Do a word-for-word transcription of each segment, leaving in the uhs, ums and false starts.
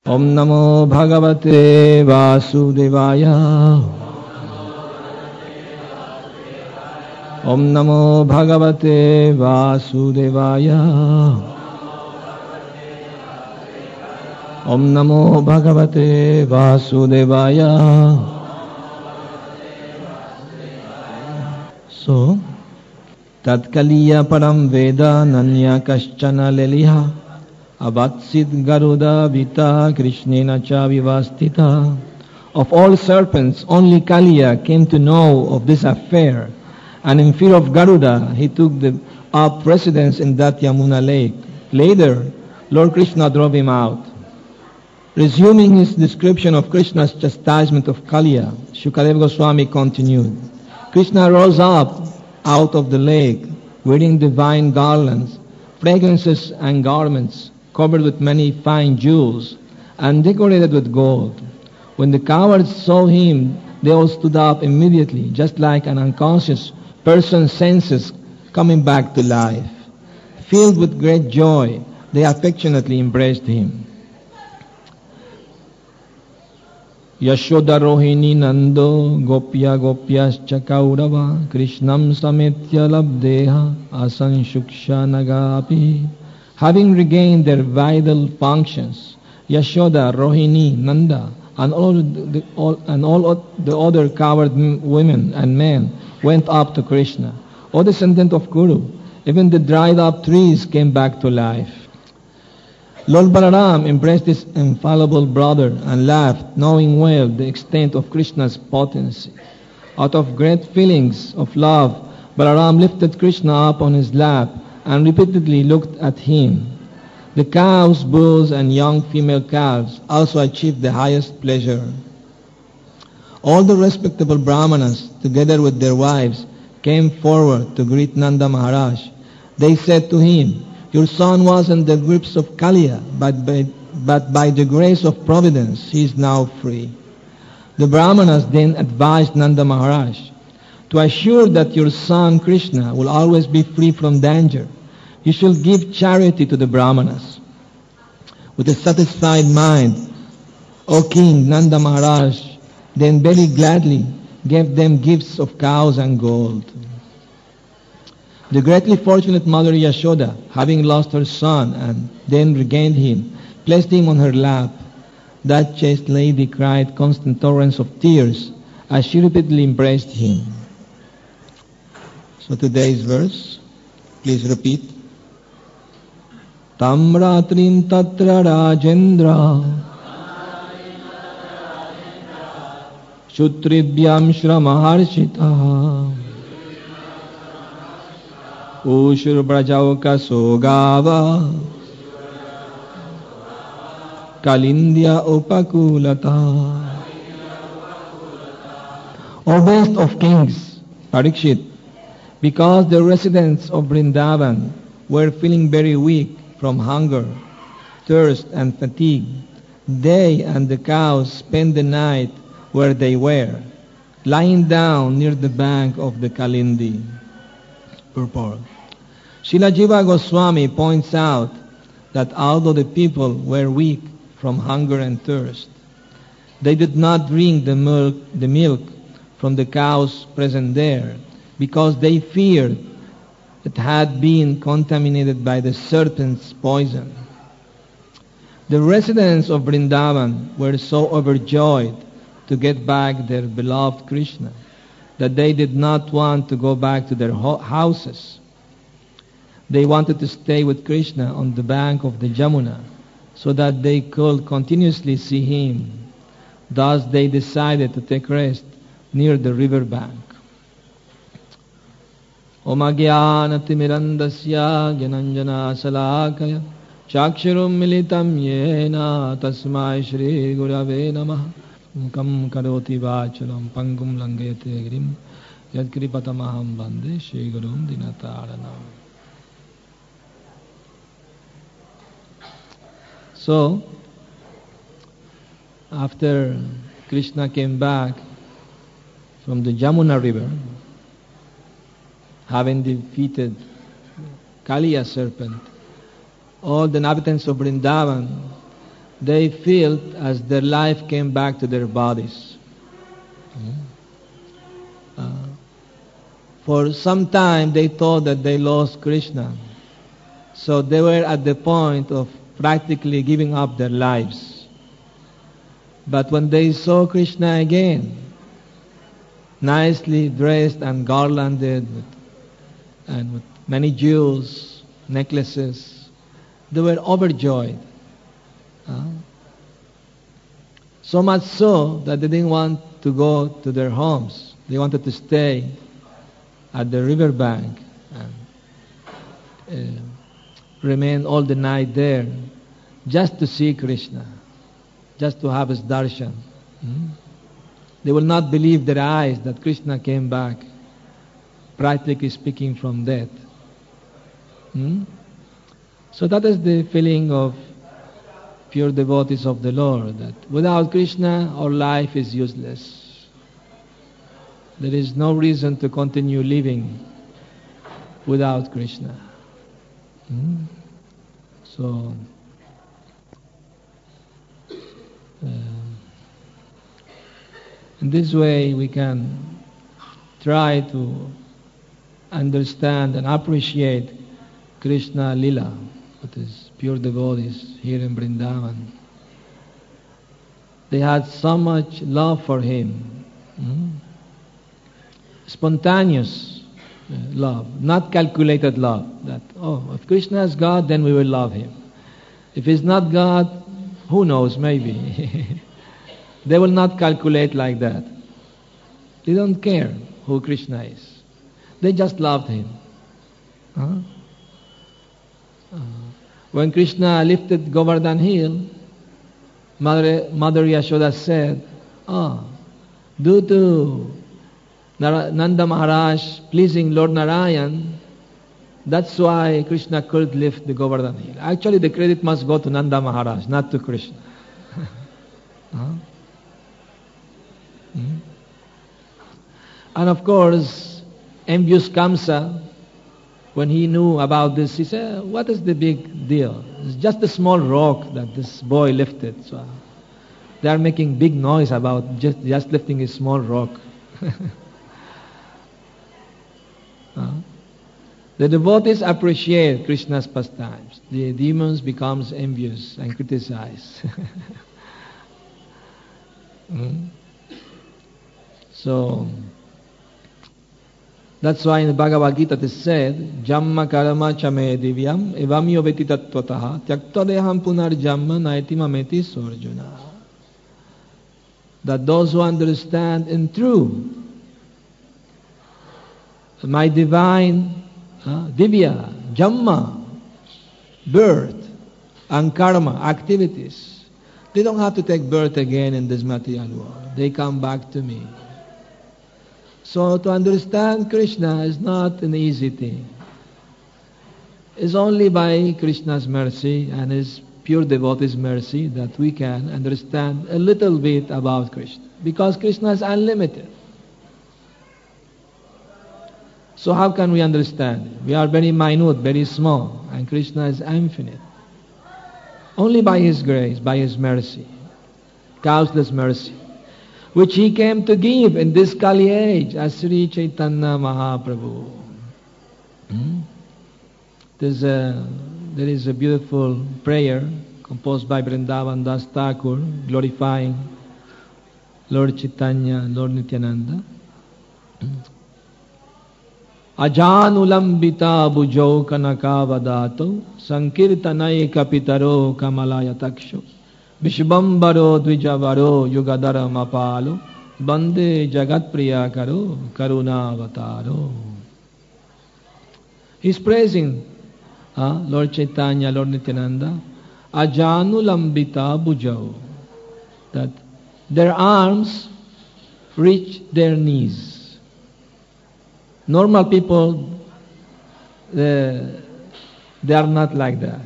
Om Namo Bhagavate Vasudevaya. Om Namo Bhagavate Vasudevaya. Om Namo Bhagavate Vasudevaya. So, Tatkaliya Param Veda Nanya Kaschana Leliha Avatsid Garuda Vita Krishnena Cha Vivastita. Of all serpents, only Kaliya came to know of this affair, and in fear of Garuda, he took the, up residence in that Yamuna lake. Later, Lord Krishna drove him out. Resuming his description of Krishna's chastisement of Kaliya, Shukadeva Goswami continued. Krishna rose up out of the lake, wearing divine garlands, fragrances and garments, covered with many fine jewels, and decorated with gold. When the cowards saw him, they all stood up immediately, just like an unconscious person's senses coming back to life. Filled with great joy, they affectionately embraced him. Yashoda Rohini Nando Gopya Gopyascha Kaurava Krishnam Sametya Labdeha Asan Shuksha Nagapi. Having regained their vital functions, Yashoda, Rohini, Nanda, and all the, all, and all the other coward women and men went up to Krishna. O descendant of Kuru, even the dried up trees came back to life. Lord Balaram embraced his infallible brother and laughed, knowing well the extent of Krishna's potency. Out of great feelings of love, Balaram lifted Krishna up on his lap and repeatedly looked at him. The cows, bulls, and young female calves also achieved the highest pleasure. All the respectable brahmanas, together with their wives, came forward to greet Nanda Maharaj. They said to him, "Your son was in the grips of Kaliya, but by, but by the grace of Providence he is now free." The brahmanas then advised Nanda Maharaj, "To assure that your son Krishna will always be free from danger, you shall give charity to the brahmanas." With a satisfied mind, O King, Nanda Maharaj then very gladly gave them gifts of cows and gold. The greatly fortunate mother Yashoda, having lost her son and then regained him, placed him on her lap. That chaste lady cried constant torrents of tears as she repeatedly embraced him. So today's verse, please repeat. Tam ratrim tatra rajendra Shutribhyam shramaharshita Ushur brajauka sogava Kalindya upakulata. O best of kings, Parikshit, because the residents of Vrindavan were feeling very weak from hunger, thirst, and fatigue, they and the cows spent the night where they were, lying down near the bank of the Kalindi. Purport. Srila Jiva Goswami points out that although the people were weak from hunger and thirst, they did not drink the milk, the milk from the cows present there, because they feared it had been contaminated by the serpent's poison. The residents of Vrindavan were so overjoyed to get back their beloved Krishna that they did not want to go back to their ho- houses. They wanted to stay with Krishna on the bank of the Jamuna so that they could continuously see him. Thus they decided to take rest near the river bank. Om Agyanatimirandasya Gyananjana Salakaya Chaksharum Militam Yena Tasmai Shri Gurave Namaha Mukam Karoti Vachalam Pangum Langete Grim Yadkripatamaham Bande Shri Gurum Dinataranam. So, after Krishna came back from the Jamuna river, having defeated Kaliya serpent, all the inhabitants of Vrindavan they felt as their life came back to their bodies. Uh, for some time they thought that they lost Krishna. So they were at the point of practically giving up their lives. But when they saw Krishna again, nicely dressed and garlanded with, and with many jewels, necklaces, they were overjoyed. Uh, so much so that they didn't want to go to their homes. They wanted to stay at the riverbank and uh, remain all the night there just to see Krishna, just to have his darshan. Hmm? They will not believe their eyes that Krishna came back, practically speaking, from death. Hmm? So that is the feeling of pure devotees of the Lord, that without Krishna our life is useless. There is no reason to continue living without Krishna. Hmm? So, uh, in this way we can try to understand and appreciate Krishna Lila, that is pure devotees here in Vrindavan. They had so much love for him. Hmm? Spontaneous uh, love, not calculated love. That, oh, if Krishna is God, then we will love him. If he's not God, who knows, maybe. They will not calculate like that. They don't care who Krishna is. They just loved him. Huh? Uh, when Krishna lifted Govardhan Hill, Mother, Mother Yashoda said, oh, due to Nanda Maharaj pleasing Lord Narayan, that's why Krishna could lift the Govardhan Hill. Actually, the credit must go to Nanda Maharaj, not to Krishna. Huh? Hmm? And of course, envious Kamsa, when he knew about this, he said, what is the big deal? It's just a small rock that this boy lifted. So they are making big noise about just, just lifting a small rock. uh, the devotees appreciate Krishna's pastimes. The demons becomes envious and criticize. mm? So that's why in the Bhagavad Gita it is said, Jamma karama chame divyam evam yoveti tattvataha tyaktadeham punar jamma naiti mameti sorjuna. That those who understand in true my divine uh, divya, jamma, birth and karma, activities, they don't have to take birth again in this material world. They come back to me. So to understand Krishna is not an easy thing. It's only by Krishna's mercy and his pure devotee's mercy that we can understand a little bit about Krishna. Because Krishna is unlimited. So how can we understand? We are very minute, very small, and Krishna is infinite. Only by his grace, by his mercy, causeless mercy, which he came to give in this Kali age as Sri Chaitanya Mahaprabhu. Hmm? There's a, there is a beautiful prayer composed by Vrindavan Das Thakur glorifying Lord Chaitanya, Lord Nityananda. Ajanulambita bujau kanakavadato sankirtanai kapitaro kamalaya Vishvambaro Dvijavaro Yugadara Mapalo Bande Jagat Priyakaro Karunavataro. He's praising uh, Lord Chaitanya, Lord Nityananda, Ajanulambita Bujao, that their arms reach their knees. Normal people, they, they are not like that.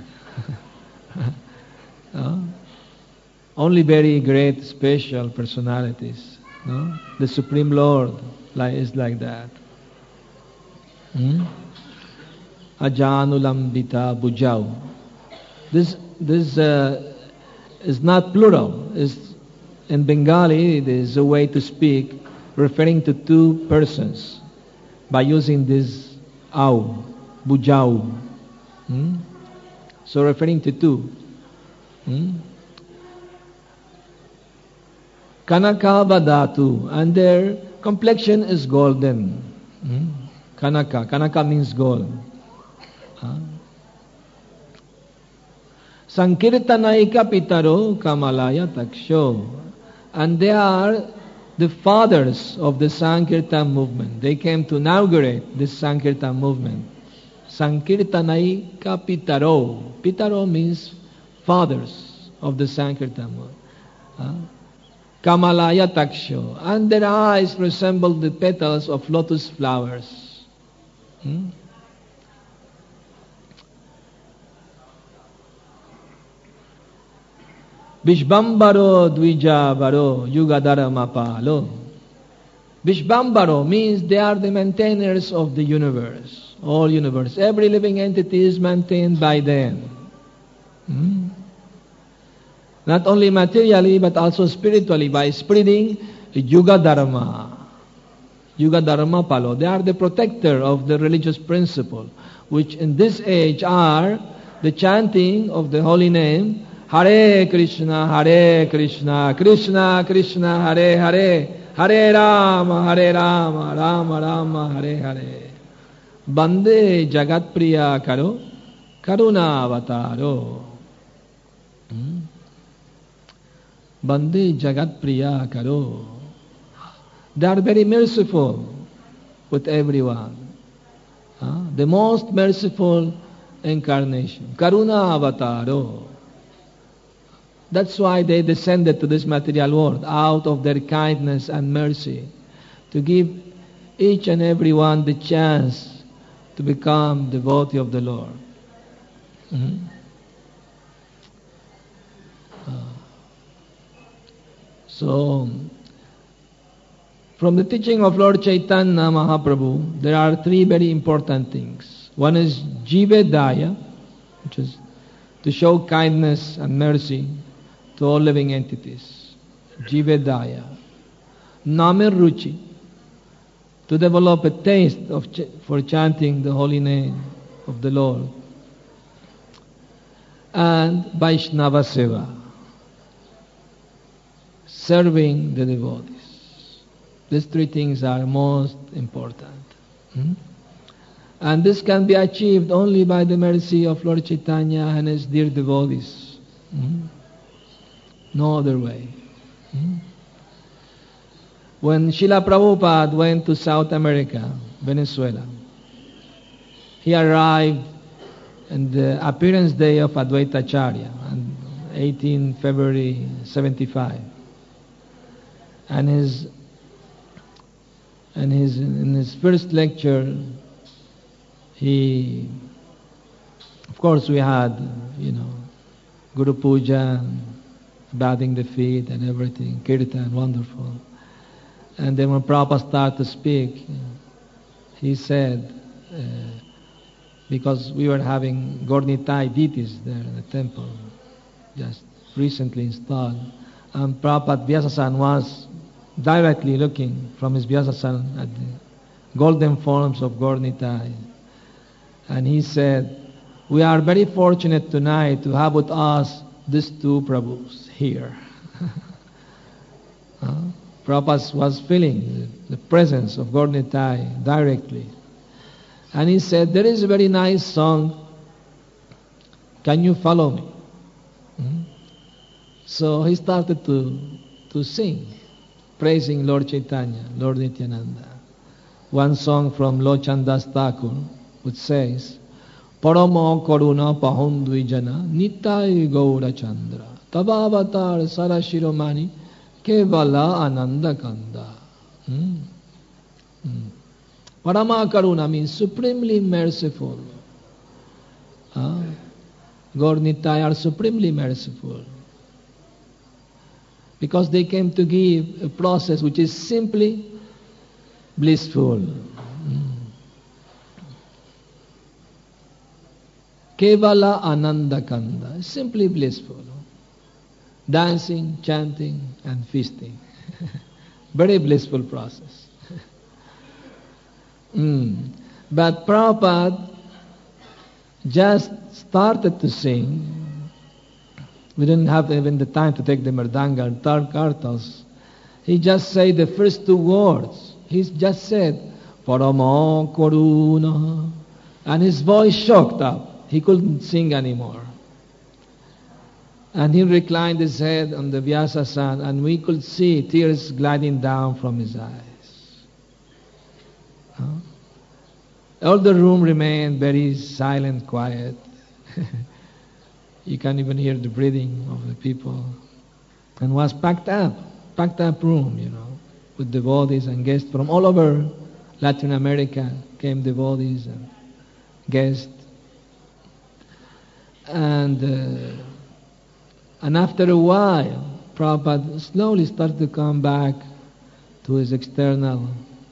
uh, Only very great, special personalities, no? The Supreme Lord is like that. Hmm? Ajanulambita Bujau. This, this uh, is not plural. It's, in Bengali, it is a way to speak referring to two persons by using this au, bujau. Hmm? So referring to two. Hmm? Kanaka vadatu, and their complexion is golden. Hmm? Kanaka, Kanaka means gold. Huh? Sankirtanaika pitaro kamalaya taksho, and they are the fathers of the Sankirtan movement. They came to inaugurate this Sankirtan movement. Sankirtanaika pitaro. Pitaro means fathers of the Sankirtan movement. Huh? Kamalaya taksho, and their eyes resemble the petals of lotus flowers. Hmm? Vishvambaro Dvijavaro Yugadharama Palo. Vishvambaro means they are the maintainers of the universe, all universe. Every living entity is maintained by them. Hmm? Not only materially but also spiritually by spreading Yuga Dharma. Yuga Dharma Palo. They are the protector of the religious principle, which in this age are the chanting of the holy name Hare Krishna, Hare Krishna, Krishna Krishna, Hare Hare, Hare Rama, Hare Rama, Rama Rama, Hare Hare. Bande Jagat Priya Karo, Karuna Avataro. Hmm? Bande Jagat Priya Karo. They are very merciful with everyone. Huh? The most merciful incarnation. Karuna Avataro. That's why they descended to this material world out of their kindness and mercy to give each and every one the chance to become devotee of the Lord. Mm-hmm. Uh, so, from the teaching of Lord Chaitanya Mahaprabhu, there are three very important things. One is Jivedaya, which is to show kindness and mercy to all living entities. Jivedaya. Namir Ruchi, to develop a taste of ch- for chanting the holy name of the Lord. And Vaishnava Seva, serving the devotees. These three things are most important. Hmm? And this can be achieved only by the mercy of Lord Chaitanya and his dear devotees. Hmm? No other way. Hmm? When Srila Prabhupada went to South America, Venezuela, he arrived on the appearance day of Advaita Acharya on eighteenth of February seventy-five. And his and his in his first lecture, he, of course, we had, you know, Guru Puja, bathing the feet and everything, kirtan, wonderful. And then when Prabhupada started to speak, he said, uh, because we were having Gornitai deities there in the temple, just recently installed, and Prabhupada Vyasasan was directly looking from his Vyasasan at the golden forms of Gornitai. And he said, we are very fortunate tonight to have with us these two Prabhus here. uh, Prabhupada was feeling the presence of Gornitai directly. And he said, there is a very nice song. Can you follow me? Hmm? So he started to, to sing, praising Lord Chaitanya, Lord Nityananda. One song from Lochandas Thakur, which says, Paramo Karuna Pahundvijana Nitai Gaura Chandra Tabavatar Sarashiromani Kevala Ananda Kanda. Hmm? Hmm. Parama Karuna means supremely merciful. Uh, Gaur Nitai are supremely merciful. Because they came to give a process which is simply blissful. Hmm. Kevala Ananda Kanda, simply blissful. dancing, chanting, and feasting. Very blissful process. mm. But Prabhupada just started to sing. We didn't have even the time to take the mridanga and third kartals. He just said the first two words. He just said, Parama Karuna. And his voice shocked up. He couldn't sing anymore. And he reclined his head on the Vyasasana, and we could see tears gliding down from his eyes. Huh? All the room remained very silent, quiet. You can't even hear the breathing of the people. And was packed up, packed up room, you know, with devotees and guests from all over Latin America. Came devotees and guests. And uh, and after a while, Prabhupada slowly started to come back to his external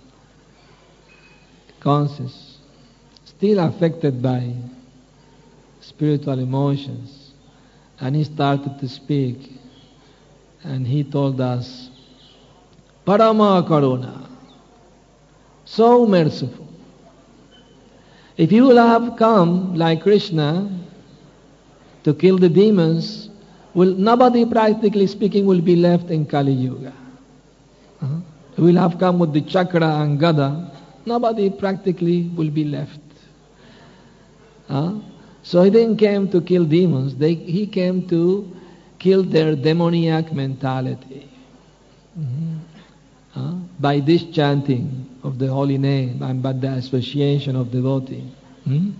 conscious, still affected by spiritual emotions. And he started to speak, and he told us, Parama Karuna, so merciful. If you will have come like Krishna to kill the demons, will nobody, practically speaking, will be left in Kali Yuga. Uh-huh. He will have come with the chakra and gada, nobody practically will be left. Uh, so he didn't come to kill demons, they, he came to kill their demoniac mentality. Mm-hmm. Uh, by this chanting of the holy name and by the association of devotee. Mm-hmm.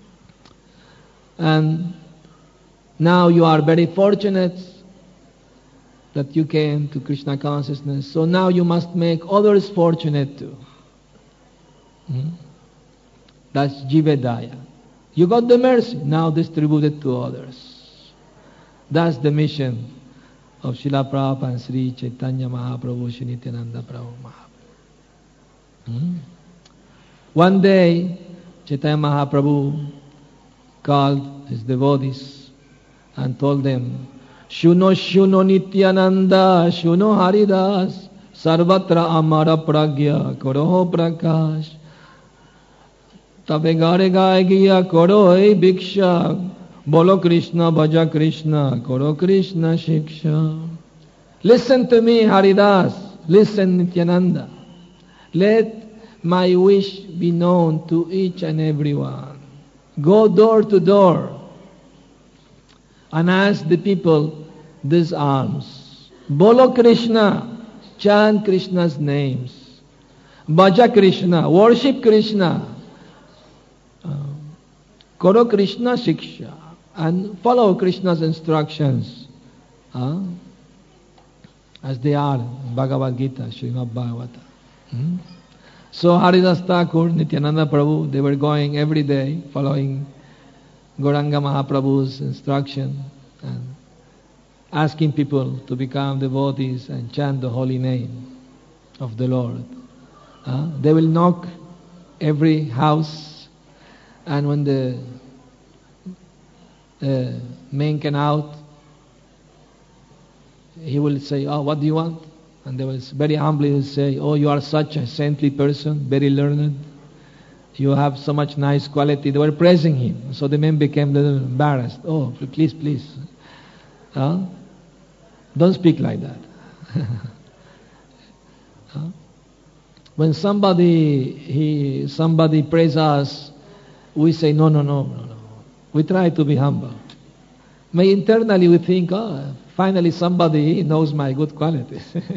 And now you are very fortunate that you came to Krishna consciousness, so now you must make others fortunate too. Mm-hmm. That's Jivedaya. You got the mercy, now distribute it to others. That's the mission of Srila Prabhupada and Sri Chaitanya Mahaprabhu, Sri Nityananda Prabhu Mahaprabhu. Hmm? One day, Chaitanya Mahaprabhu called his devotees and told them, Shuno Shuno Nityananda, Shuno Haridas, Sarvatra Amara Pragya, Koroho Prakash, Tabe Gare Gaye Giya Koro Ei Bhiksha, Bolo Krishna, Bhaja Krishna, Koro Krishna Shiksha. Listen to me, Haridas. Listen, Nityananda. Let my wish be known to each and every one. Go door to door and ask the people these alms. Bolo Krishna, chant Krishna's names. Bhaja Krishna, worship Krishna. Uh, Koro Krishna Shiksha. And follow Krishna's instructions uh, as they are in Bhagavad Gita, Srimad Bhagavata. Hmm? So Haridas Thakur, Nityananda Prabhu, they were going every day following Gauranga Mahaprabhu's instruction and asking people to become devotees and chant the holy name of the Lord. Uh, they will knock every house, and when the Uh, man came out, he will say, oh, what do you want? And they will very humbly say, oh, you are such a saintly person, very learned. You have so much nice quality. They were praising him. So the man became a little embarrassed. Oh, please, please. Uh, don't speak like that. uh, when somebody he somebody praises us, we say, no, no, no, no, no. We try to be humble. But internally we think, oh, finally somebody knows my good qualities.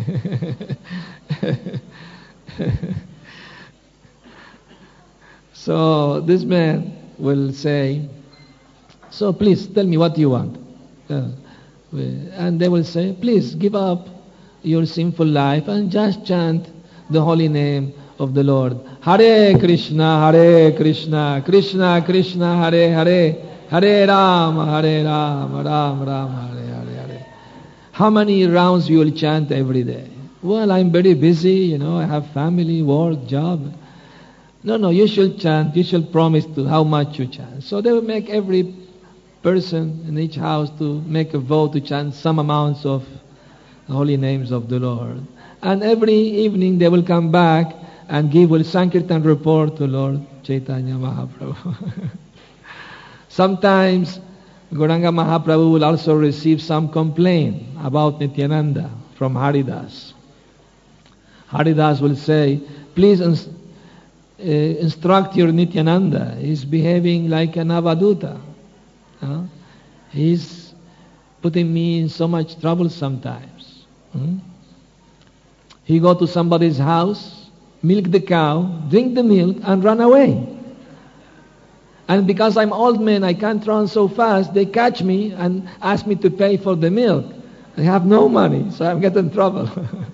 So this man will say, so please tell me what you want. Uh, and they will say, please give up your sinful life and just chant the holy name of the Lord. Hare Krishna, Hare Krishna, Krishna Krishna, Hare Hare, Hare Rama, Hare Rama, Ram Ram, Hare Hare Hare. How many rounds you will chant every day? Well, I'm very busy, you know, I have family, work, job. No, no, you should chant, you should promise to how much you chant. So they will make every person in each house to make a vow to chant some amounts of the holy names of the Lord. And every evening they will come back and give a Sankirtan report to Lord Chaitanya Mahaprabhu. Sometimes Gauranga Mahaprabhu will also receive some complaint about Nityananda from Haridas. Haridas will say, please ins- uh, instruct your Nityananda. He's behaving like an Avaduta. Uh, he's putting me in so much trouble sometimes. Hmm? He go to somebody's house, milk the cow, drink the milk, and run away. And because I'm old man, I can't run so fast, they catch me and ask me to pay for the milk. I have no money, so I'm getting in trouble.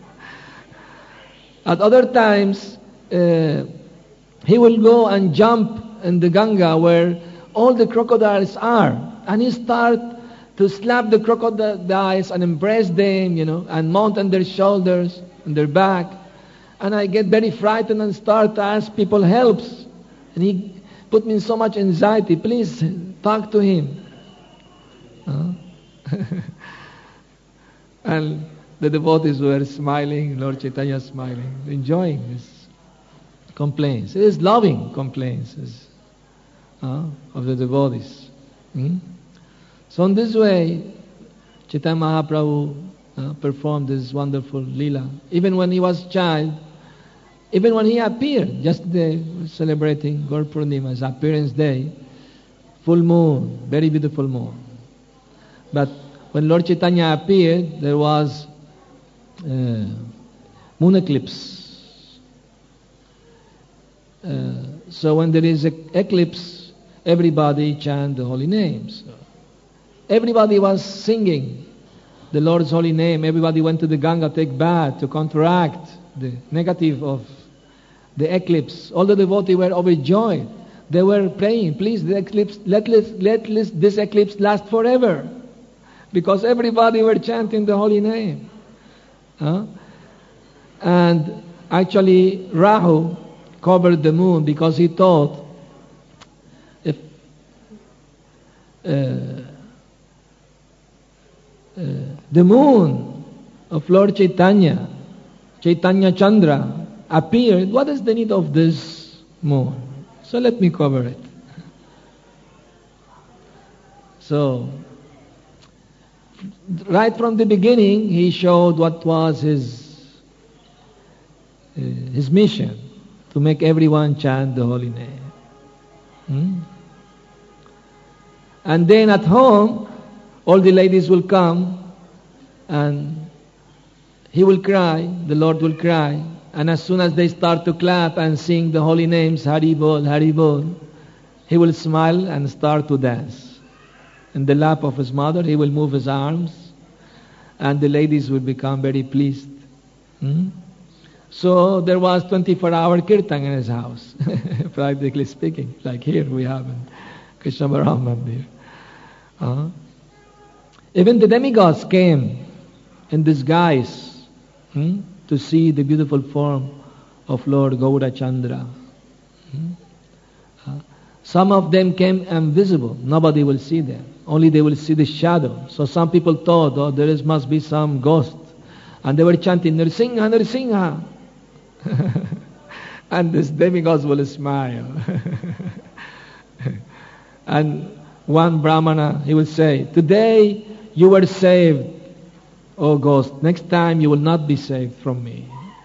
At other times, uh, he will go and jump in the Ganga where all the crocodiles are. And he start to slap the crocodiles and embrace them, you know, and mount on their shoulders and their back. And I get very frightened and start to ask people helps. And he put me in so much anxiety. Please talk to him. Uh? And the devotees were smiling, Lord Chaitanya smiling, enjoying his complaints. It is loving complaints uh, of the devotees. Hmm? So in this way, Chaitanya Mahaprabhu uh, performed this wonderful lila. Even when he was child, even when he appeared, yesterday celebrating Gaur Purnima's appearance day, full moon, very beautiful moon. But when Lord Chaitanya appeared, there was uh, moon eclipse. Uh, so when there is an eclipse, everybody chant the holy names. Everybody was singing the Lord's holy name. Everybody went to the Ganga to take bath to counteract the negative of the eclipse. All the devotees were overjoyed. They were praying, please, the eclipse, let, let, let this eclipse last forever. Because everybody were chanting the holy name. Huh? And actually, Rahu covered the moon because he thought if uh, uh, the moon of Lord Chaitanya, Chaitanya Chandra, appeared, what is the need of this moon? So let me cover it. So, right from the beginning, he showed what was his uh, his mission, to make everyone chant the holy name. Hmm? And then at home, all the ladies will come and he will cry, the Lord will cry, and as soon as they start to clap and sing the holy names, Hari Bol, Hari Bol, he will smile and start to dance. In the lap of his mother, he will move his arms, and the ladies will become very pleased. Hmm? So there was twenty-four hour kirtan in his house, practically speaking, like here we have in Krishna Balaram Mandir. Uh-huh. Even the demigods came in disguise hmm, to see the beautiful form of Lord Gaurachandra. Hmm? Uh, some of them came invisible. Nobody will see them. Only they will see the shadow. So some people thought, oh, there is, must be some ghost. And they were chanting, Nrsimha, Nrsimha. And this demigods will smile. And one Brahmana, he will say, today you were saved, O ghost. Next time you will not be saved from me.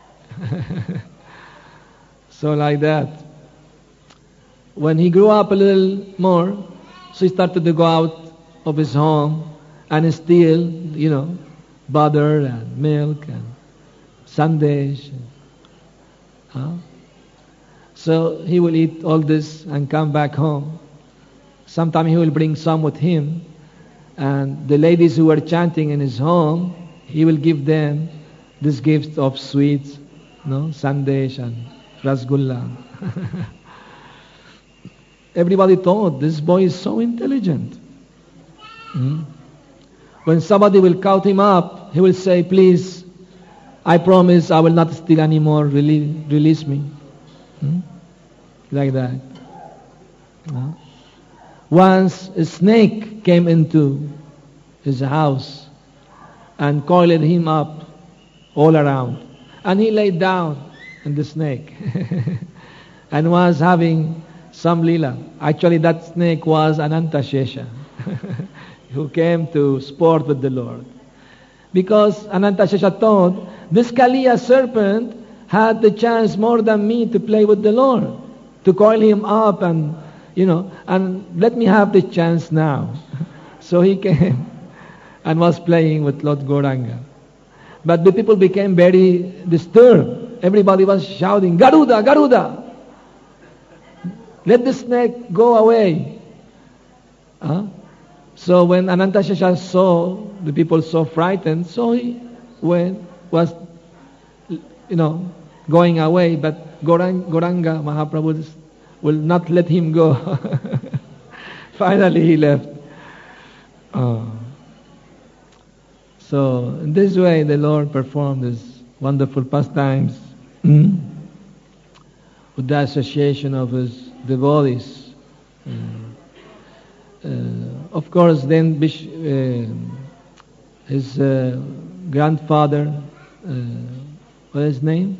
So like that. When he grew up a little more, so he started to go out of his home and steal, you know, butter and milk and sandesh. Huh? So he will eat all this and come back home. Sometimes he will bring some with him, and the ladies who were chanting in his home, he will give them this gift of sweets, no, sandesh and rasgulla. Everybody thought this boy is so intelligent. Hmm? When somebody will count him up, he will say, please, I promise I will not steal anymore, release, release me. Hmm? Like that. Huh? Once a snake came into his house and coiled him up all around. And he lay down in the snake and was having some lila. Actually, that snake was Anantashesha who came to sport with the Lord. Because Anantashesha thought, this Kaliya serpent had the chance more than me to play with the Lord, to coil him up and, you know, and let me have the chance now. So he came and was playing with Lord Gauranga. But the people became very disturbed. Everybody was shouting, Garuda, Garuda! Let the snake go away. Huh? So when Anantashesha saw the people so frightened, so he went, was, you know, going away. But Gauranga, Gauranga Mahaprabhu will not let him go. Finally he left. Oh. So in this way the Lord performed His wonderful pastimes mm, with the association of His devotees. Mm. Uh, of course, then Bish, uh, his uh, grandfather, uh, what is his name?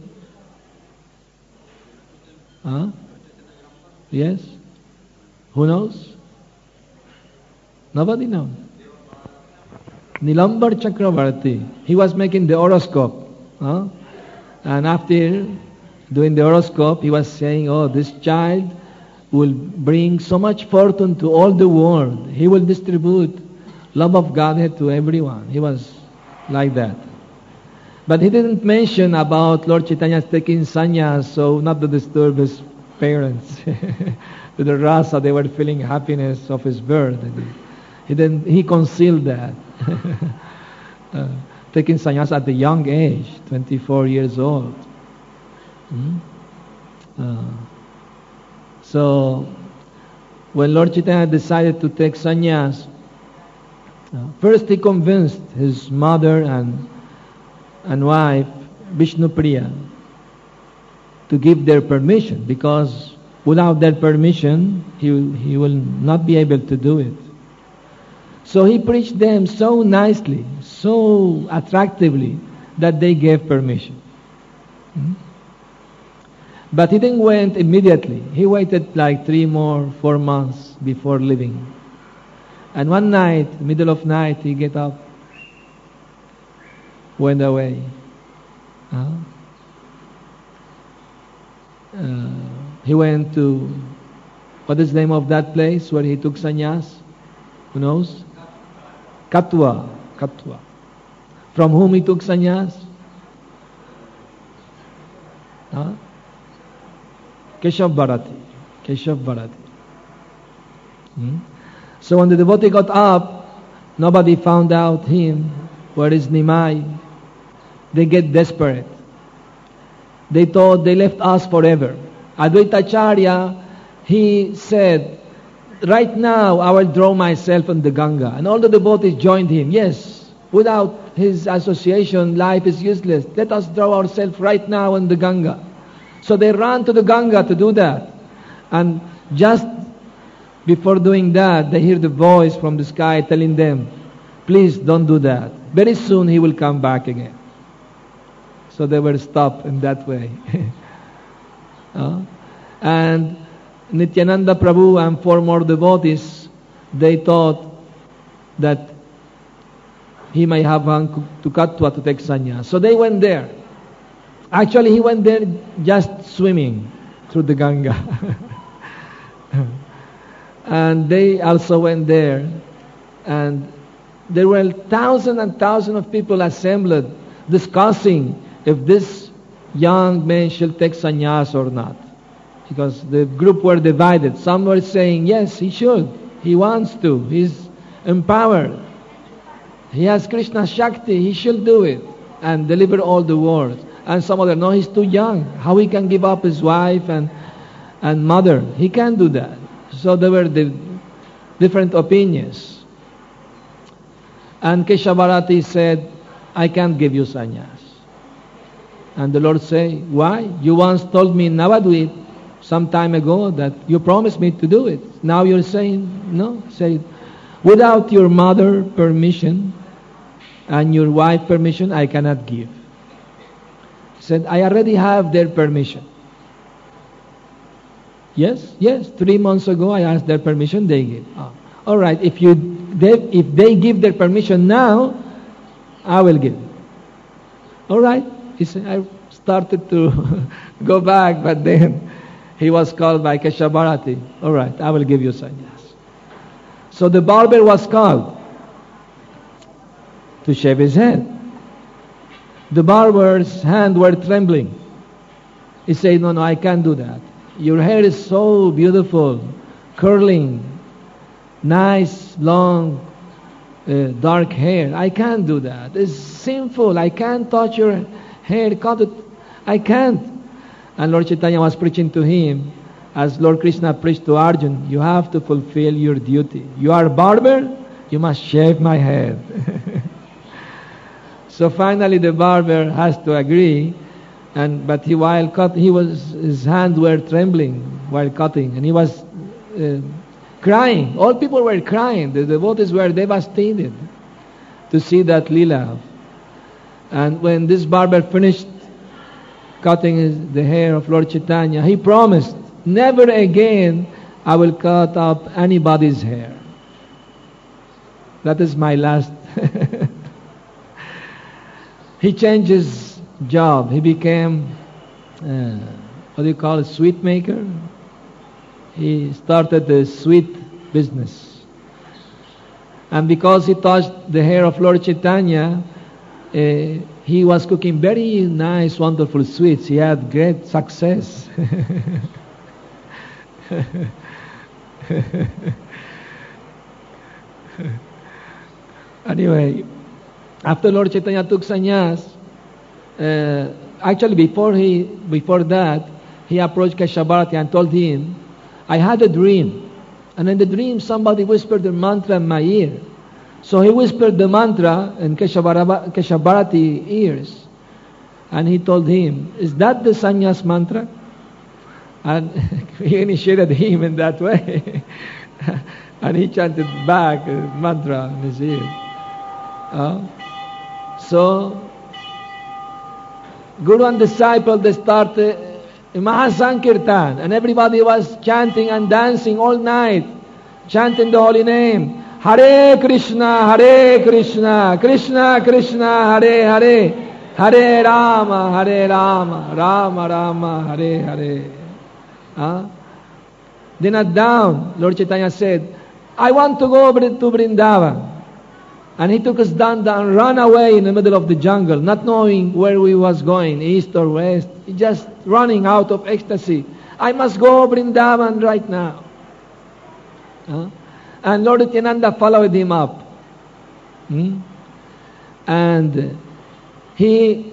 Huh? Yes? Who knows? Nobody knows. Nilambar Chakravarti. He was making the horoscope. Huh? And after doing the horoscope, he was saying, oh, this child will bring so much fortune to all the world. He will distribute love of Godhead to everyone. He was like that. But he didn't mention about Lord Chaitanya taking sannyas, so not to disturb his parents. To the rasa, they were feeling happiness of his birth. He didn't. He concealed that. uh, taking sannyas at a young age, twenty-four years old. Hmm? Uh, so, when Lord Chaitanya decided to take sannyas, uh, first he convinced his mother and and wife, Vishnupriya, to give their permission, because without their permission, he, he will not be able to do it. So he preached them so nicely, so attractively, that they gave permission. Hmm? But he didn't went immediately. He waited like three more, four months before leaving. And one night, middle of night, he get up, went away. Uh, uh, he went to, what is the name of that place where he took sannyas? Who knows? Katwa. Katwa. From whom he took sannyas? Huh? Keshav Bharati. Keshav Bharati. Hmm? So when the devotee got up, nobody found out him. Where is Nimai? They get desperate. They thought they left us forever. Advaita Acharya, he said, right now I will throw myself in the Ganga. And all the devotees joined him. Yes, without his association, life is useless. Let us throw ourselves right now in the Ganga. So they ran to the Ganga to do that. And just before doing that, they hear the voice from the sky telling them, please don't do that. Very soon he will come back again. So they were stopped in that way. uh, and Nityananda Prabhu and four more devotees, they thought that he may have gone to Katwa to take sannyas. So they went there. Actually, he went there just swimming through the Ganga. And they also went there. And there were thousands and thousands of people assembled discussing if this young man shall take sannyas or not. Because the group were divided. Some were saying, yes, he should. He wants to. He's empowered. He has Krishna Shakti. He should do it and deliver all the world. And some other, no, he's too young. How he can give up his wife and and mother? He can't do that. So there were the different opinions. And Keshav Bharati said, I can't give you sannyas. And the Lord said, why? You once told me Navadvip, some time ago that you promised me to do it. Now you're saying no. Say, without your mother permission and your wife permission, I cannot give. He said, I already have their permission. Yes, yes. Three months ago, I asked their permission. They gave. Oh. All right. If you, they, if they give their permission now, I will give. All right. He said, I started to go back, but then he was called by Kesha Bharati. All right, I will give you sannyas. So the barber was called to shave his head. The barber's hands were trembling. He said, no, no, I can't do that. Your hair is so beautiful, curling, nice, long, uh, dark hair. I can't do that. It's sinful. I can't touch your hair, cut it. I can't. And Lord Chaitanya was preaching to him, as Lord Krishna preached to Arjuna, you have to fulfill your duty. You are a barber, you must shave my head. So finally the barber has to agree, and but he while cut, he was his hands were trembling while cutting, and he was uh, crying. All people were crying. The devotees were devastated to see that lila. And when this barber finished cutting his, the hair of Lord Chaitanya, he promised, never again I will cut up anybody's hair. That is my last. He changed his job. He became, uh, what do you call it, sweet maker? He started the sweet business. And because he touched the hair of Lord Chaitanya, uh, he was cooking very nice, wonderful sweets. He had great success. Anyway, after Lord Chaitanya took sannyas, uh, actually before he, before that, he approached Kesha Bharati and told him, I had a dream. And in the dream, somebody whispered the mantra in my ear. So he whispered the mantra in Kesha Bharati ears. And he told him, is that the sannyas mantra? And he initiated him in that way. And he chanted back the mantra in his ear. Uh, so, Guru and disciple, they started a Mahasankirtan. And everybody was chanting and dancing all night. Chanting the holy name. Hare Krishna, Hare Krishna, Krishna Krishna, Hare Hare, Hare Rama, Hare Rama, Rama Rama, Hare Hare. Huh? Then at down, Lord Chaitanya said, I want to go to Vrindavan. And he took us down, down, ran away in the middle of the jungle, not knowing where we was going, east or west, just running out of ecstasy. I must go Vrindavan right now. Huh? And Lord Nityananda followed him up. Hmm? And he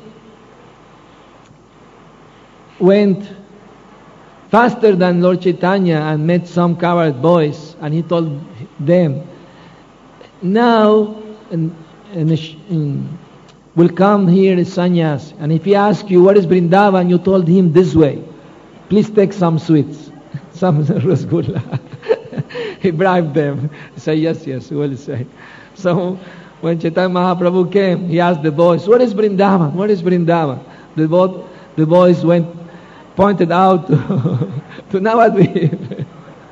went faster than Lord Chaitanya and met some coward boys. And he told them, now in, in, in, will come here is sannyas. And if he asks you, what is Vrindavan? You told him this way. Please take some sweets. Some rasgulla. He bribed them. He said, yes, yes, we will say. So, when Chaitanya Mahaprabhu came, he asked the boys, what is Vrindavan? What is Vrindavan? The, both, the boys went, pointed out to, to Navadvip.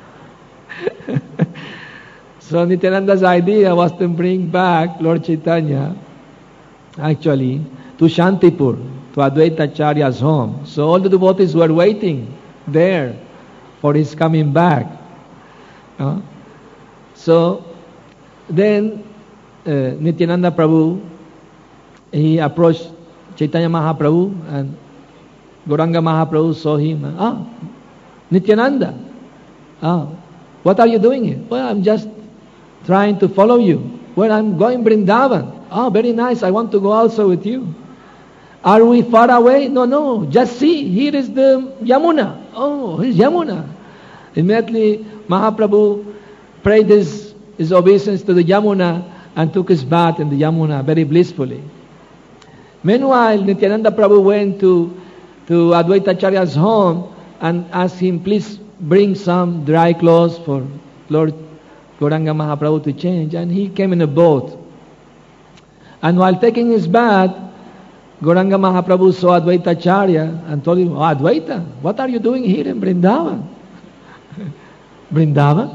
So, Nityananda's idea was to bring back Lord Chaitanya, actually, to Shantipur, to Advaita Acharya's home. So, all the devotees were waiting there for his coming back. Uh, so then uh, Nityananda Prabhu, he approached Chaitanya Mahaprabhu, and Gauranga Mahaprabhu saw him. Ah, Nityananda, ah, what are you doing here? Well, I'm just trying to follow you. Well, I'm going Vrindavan. Ah, very nice. I want to go also with you. Are we far away? No, no. Just see, here is the Yamuna. Oh, here's Yamuna. Immediately, Mahaprabhu prayed his, his obeisance to the Yamuna and took his bath in the Yamuna very blissfully. Meanwhile, Nityananda Prabhu went to, to Advaita Acharya's home, and asked him, please bring some dry clothes for Lord Gauranga Mahaprabhu to change. And he came in a boat. And while taking his bath, Gauranga Mahaprabhu saw Advaita Acharya and told him, oh, Advaita, what are you doing here in Vrindavan? Vrindavan?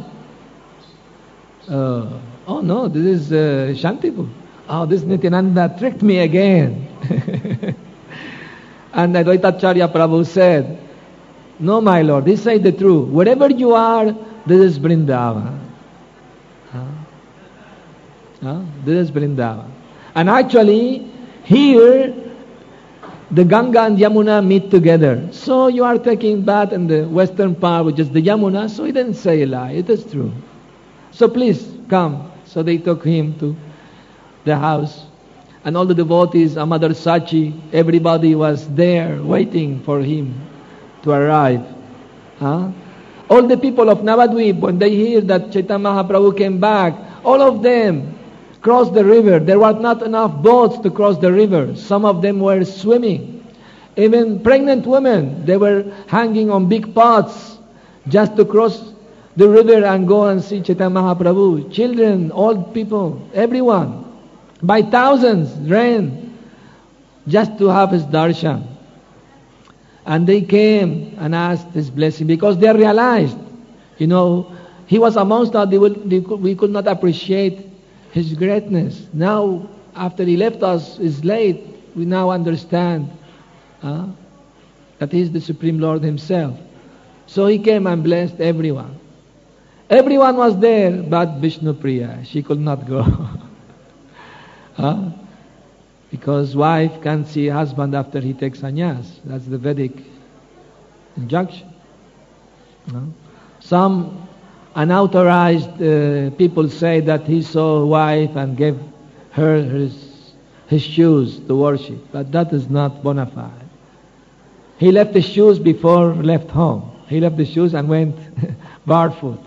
Uh, oh no, this is uh, Shantipur. Oh, this Nityananda tricked me again. And Advaita Acharya Prabhu said, no, my Lord, this is the truth. Wherever you are, this is Vrindavan. Huh? Huh? This is Vrindavan. And actually, here, the Ganga and Yamuna meet together. So you are taking bath in the western part, which is the Yamuna, so he didn't say a lie. It is true. So please, come. So they took him to the house. And all the devotees, Mother Sachi, everybody was there waiting for him to arrive. Huh? All the people of Navadvip, when they hear that Chaitanya Mahaprabhu came back, all of them crossed the river. There were not enough boats to cross the river. Some of them were swimming. Even pregnant women, they were hanging on big pots just to cross the river and go and see Chaitanya Mahaprabhu. Children, old people, everyone, by thousands ran just to have his darshan. And they came and asked his blessing because they realized, you know, he was amongst us. They would, they could, we could not appreciate his greatness. Now, after he left us, it's late. We now understand uh, that he is the Supreme Lord himself. So he came and blessed everyone. Everyone was there but Vishnu Priya. She could not go. uh, because wife can't see husband after he takes sannyas. That's the Vedic injunction. Uh, some unauthorized uh, people say that he saw a wife and gave her his, his shoes to worship. But that is not bona fide. He left the shoes before left home. He left the shoes and went barefoot.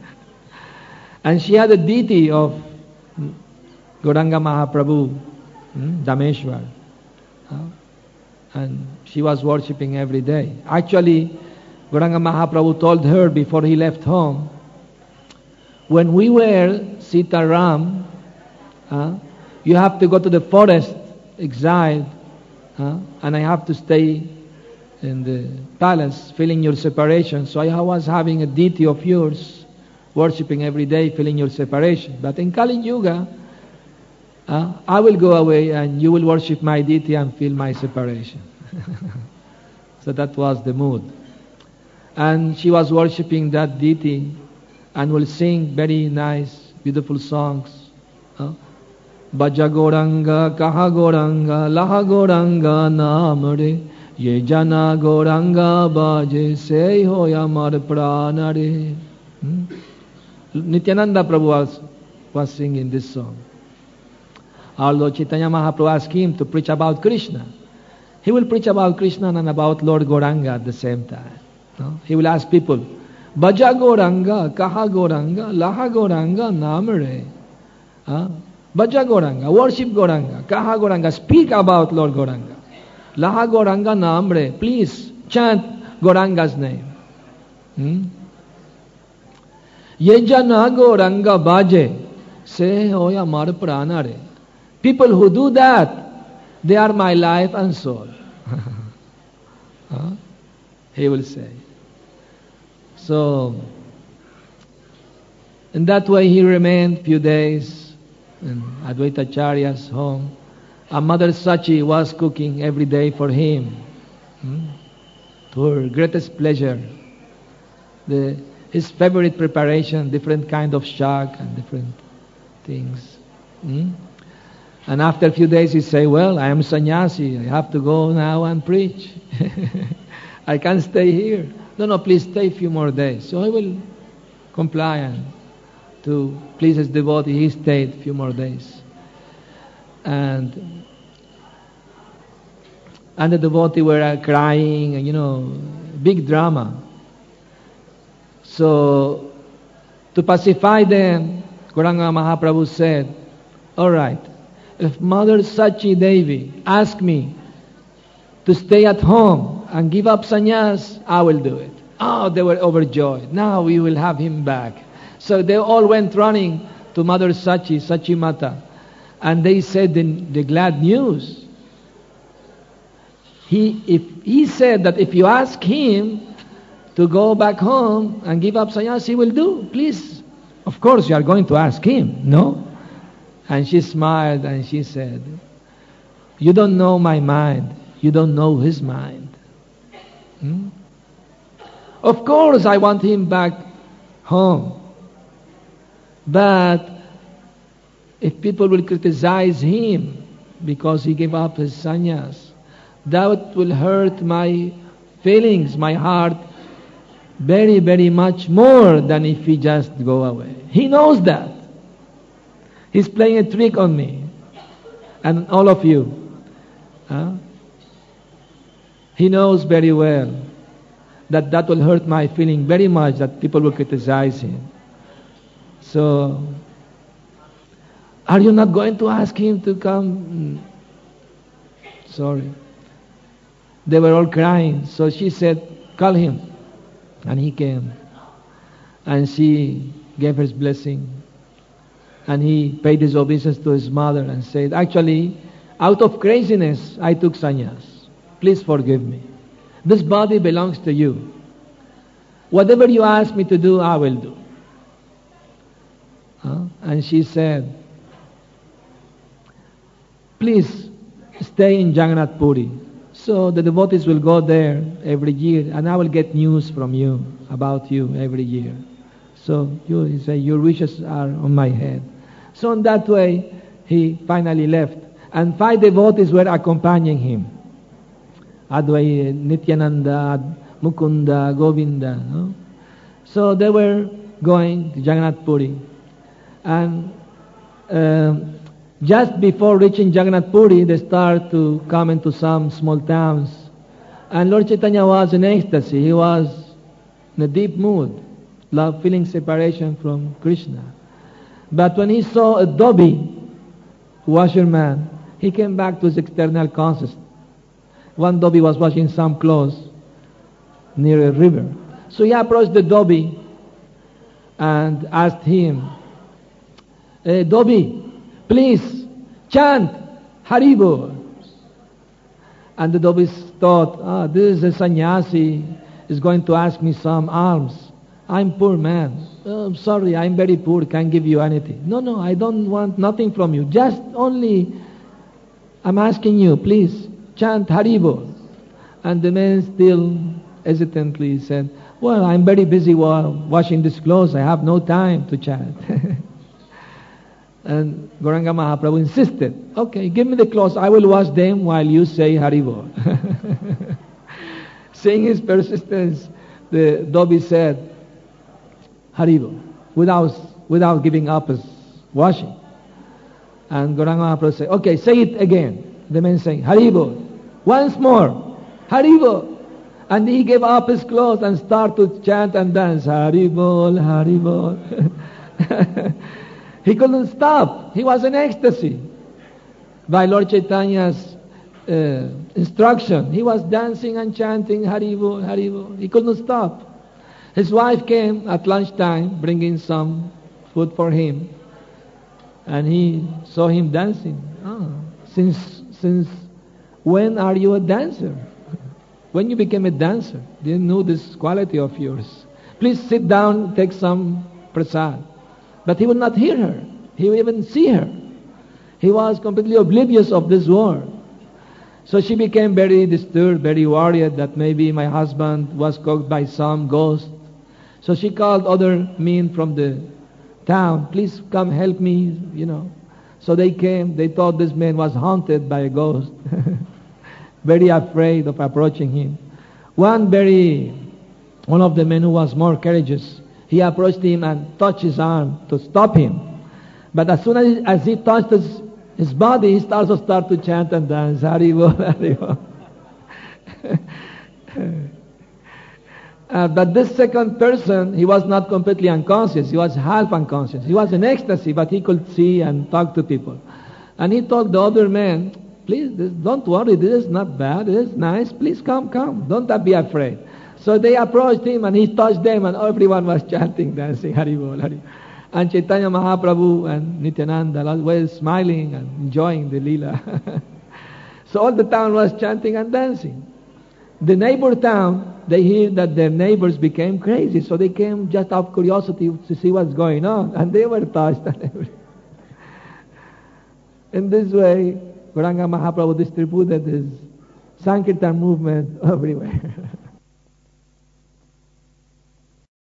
And she had a deity of Gauranga Mahaprabhu, hmm, Dameshwar. Uh, and she was worshipping every day. Actually, Gauranga Mahaprabhu told her before he left home, when we were Sita Ram, uh, you have to go to the forest, exiled, uh, and I have to stay in the palace, feeling your separation. So I was having a deity of yours, worshipping every day, feeling your separation. But in Kali Yuga, uh, I will go away and you will worship my deity and feel my separation. So that was the mood. And she was worshipping that deity and will sing very nice, beautiful songs. Uh, Bhaja Gauranga, Kaha Gauranga, Laha Gauranga, Namare, Ye Jana Gauranga, Bhaje, Se Hoya Mar Pranare. Hmm? Nityananda Prabhu was, was singing this song. Although Chaitanya Mahaprabhu asked him to preach about Krishna, he will preach about Krishna and about Lord Gauranga at the same time. No? He will ask people, Bhaja Gauranga, Kaha Gauranga, Laha Gauranga, Namare. Huh? Bhaja Gauranga, worship Gauranga, Kaha Gauranga, speak about Lord Gauranga. Laha Gauranga Namre, please chant Gauranga's name. Hmm? Yejana Gauranga Bhaje, Se Hoya Mar Pranare. People who do that, they are my life and soul. Huh? He will say. So, in that way he remained few days in Advaita Acharya's home. And Mother Sachi was cooking every day for him, hmm? to her greatest pleasure. The, his favorite preparation, different kind of shak and different things. Hmm? And after a few days he say, well, I am sannyasi, I have to go now and preach. I can't stay here. No, no, please stay a few more days. So I will comply, and to please his devotee, he stayed a few more days. And and the devotee were uh, crying, and you know, big drama. So to pacify them, Gauranga Mahaprabhu said, all right, if Mother Sachi Devi asks me to stay at home and give up sannyas, I will do it. Oh, they were overjoyed. Now we will have him back. So they all went running to Mother Sachi, Sachi Mata, and they said the, the glad news. He, if, he said that if you ask him to go back home and give up sannyas, he will do. Please, of course you are going to ask him, no? And she smiled and she said, you don't know my mind. You don't know his mind. Hmm? Of course I want him back home. But if people will criticize him because he gave up his sannyas, that will hurt my feelings, my heart, very, very much more than if he just go away. He knows that. He's playing a trick on me and all of you. Huh? He knows very well that that will hurt my feeling very much, that people will criticize him. So, are you not going to ask him to come? Sorry. They were all crying. So she said, call him. And he came. And she gave his blessing. And he paid his obeisance to his mother and said, actually, out of craziness, I took sannyas. Please forgive me. This body belongs to you. Whatever you ask me to do, I will do. Huh? And she said, please stay in Jagannath Puri. So the devotees will go there every year, and I will get news from you, about you every year. So you he say, your wishes are on my head. So in that way, he finally left. And five devotees were accompanying him. Advai, Nityananda, Mukunda, Govinda. No? So they were going to Jagannath Puri. And uh, just before reaching Jagannath Puri, they start to come into some small towns. And Lord Chaitanya was in ecstasy. He was in a deep mood, love, feeling separation from Krishna. But when he saw a dhobi, washerman, he came back to his external consciousness. One dhobi was washing some clothes near a river. So he approached the dhobi and asked him, hey, dhobi, please chant Haribol. And the dhobi thought, ah, this is a sannyasi, is going to ask me some alms. I'm poor man. Oh, I'm sorry, I'm very poor, can't give you anything. No, no, I don't want nothing from you. Just only, I'm asking you, please, chant Haribol. And the man still hesitantly said, well, I'm very busy while washing these clothes. I have no time to chant. And Gauranga Mahaprabhu insisted, okay, give me the clothes. I will wash them while you say Haribol. Seeing his persistence, the dhobi said, Haribol, without, without giving up his washing. And Gauranga Mahaprabhu said, okay, say it again. The man saying, Haribol. Once more, Haribol. And he gave up his clothes and started to chant and dance. Haribol, Haribol. He couldn't stop. He was in ecstasy. By Lord Chaitanya's uh, instruction, he was dancing and chanting Haribol, Haribol. He couldn't stop. His wife came at lunchtime bringing some food for him. And he saw him dancing. Ah, since, since when are you a dancer? When you became a dancer, didn't know this quality of yours. Please sit down, take some prasad. But he would not hear her. He would even see her. He was completely oblivious of this world. So she became very disturbed, very worried that maybe my husband was caught by some ghost. So she called other men from the town, please come help me, you know. So they came, they thought this man was haunted by a ghost. Very afraid of approaching him. One very, one of the men who was more courageous, he approached him and touched his arm to stop him. But as soon as, as he touched his, his body, he also started to chant and dance. Haribol, Haribol. uh, but this second person, he was not completely unconscious. He was half unconscious. He was in ecstasy, but he could see and talk to people. And he told the other man, please, this, don't worry, this is not bad, this is nice, please come, come, don't be afraid. So they approached him and he touched them and everyone was chanting, dancing, Hari Bol, Hari. And Chaitanya Mahaprabhu and Nityananda were smiling and enjoying the Leela. So all the town was chanting and dancing. The neighbor town, they hear that their neighbors became crazy, so they came just out of curiosity to see what's going on, and they were touched and everything. In this way, Gauranga Mahaprabhu distributed his Sankirtan movement everywhere.